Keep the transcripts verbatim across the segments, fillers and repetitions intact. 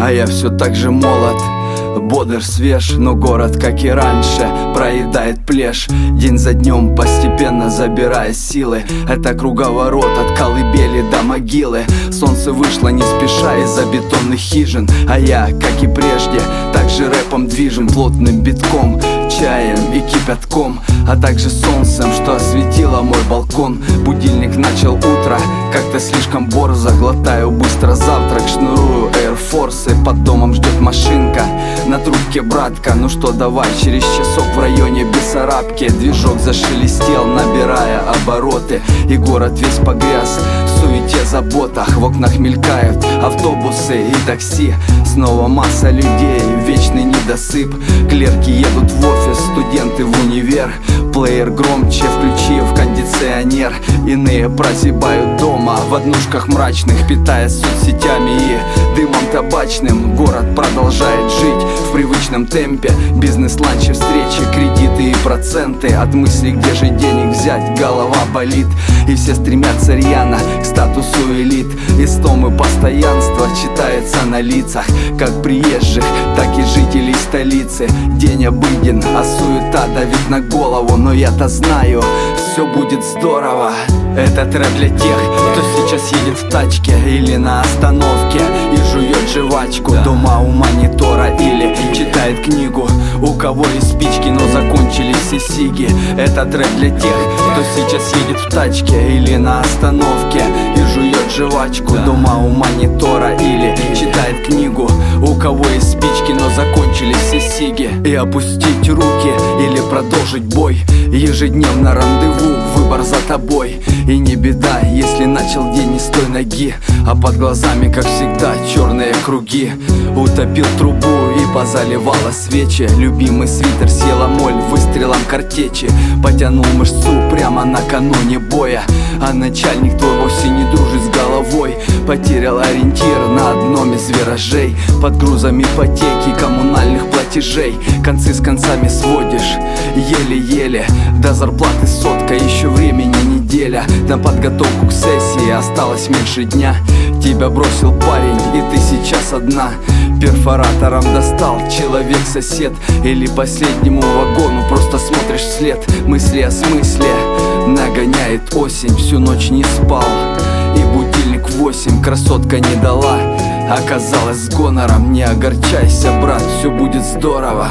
а я все так же молод. Бодр, свеж, но город, как и раньше, проедает плешь. День за днем, постепенно забирая силы. Это круговорот от колыбели до могилы. Солнце вышло не спеша из-за бетонных хижин, а я, как и прежде, также рэпом движим. Плотным битком, чаем и кипятком, а также солнцем, что осветило мой балкон. Будильник начал утро, как-то слишком борзо. Глотаю быстро завтрак, шнурую Air Force. Под домом ждет машинка, на трубке братка. Ну что, давай, через часок в районе Бессарабки. Движок зашелестел, набирая обороты, и город весь погряз в суете, заботах. В окнах мелькают автобусы и такси. Снова масса людей, вечный недосып. Клерки едут в офис, студенты в универ. Плеер громче, включив кондиционер. Иные прозябают дома в однушках мрачных, питаясь соцсетями и дымом табачным. Город продолжает жить в привычном темпе. Бизнес-ланчи, встречи, кредиты и проценты. От мысли, где же денег взять, голова болит. И все стремятся рьяно к статусу элит. Истомы постоянства читается на лицах, как приезжих, так и жителей столицы. День обыден, а суета давит на голову. Но я-то знаю, все будет здорово. Это трэп для тех, кто сейчас едет в тачке или на остановке и жует жвачку дома у монитора или читает книгу. У кого есть спички, но закончились все сиги. Это трэп для тех, кто сейчас едет в тачке или на остановке и жует жвачку дома у монитора или читает книгу. У кого есть спички, но закончились все сиги. И опустить руки или продолжить бой. Ежедневно рандеву, выбор за тобой. И не беда, если начал день не с той ноги, а под глазами, как всегда, черные круги. Утопил трубу и позаливала свечи. Любимый свитер съела моль выстрелом картечи. Потянул мышцу прямо накануне боя, а начальник твой вовсе не дружит с головой. Потерял ориентир на одном из виражей. Под грузом ипотеки, коммунальных платежей. Концы с концами сводишь еле-еле. До зарплаты сотка, еще времени неделя. На подготовку к сессии осталось меньше дня. Тебя бросил парень, и ты сейчас одна. Перфоратором достал человек-сосед. Или последнему вагону просто смотришь вслед. Мысли о смысле нагоняет осень. Всю ночь не спал, и будильник в восемь красотка не дала. Оказалось с гонором, не огорчайся, брат, все будет здорово.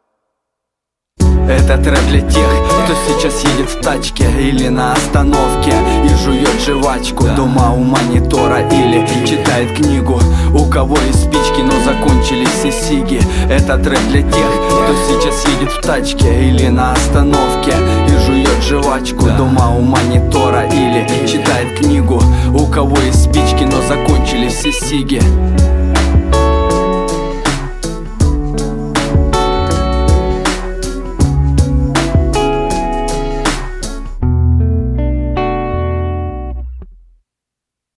Это трэп для тех, кто сейчас едет в тачке или на остановке и жует жвачку дома у монитора или читает книгу. У кого есть спички, но закончились все сиги. Это трэп для тех, кто сейчас едет в тачке или на остановке и жует жвачку дома у монитора или читает книгу. У кого есть спички, но закончились все сиги.